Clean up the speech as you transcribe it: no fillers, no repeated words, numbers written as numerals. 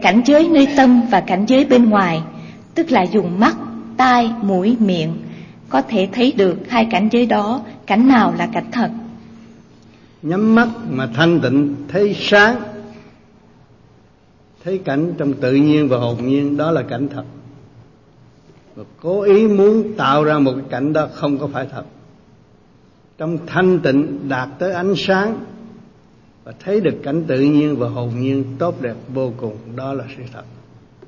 Cảnh giới nơi tâm và cảnh giới bên ngoài, tức là dùng mắt, tai, mũi, miệng, có thể thấy được hai cảnh giới đó, cảnh nào là cảnh thật. Nhắm mắt mà thanh tịnh thấy sáng, thấy cảnh trong tự nhiên và hồn nhiên, đó là cảnh thật. Và cố ý muốn tạo ra một cái cảnh đó không có phải thật. Trong thanh tịnh đạt tới ánh sáng và thấy được cảnh tự nhiên và hồn nhiên tốt đẹp vô cùng, đó là sự thật.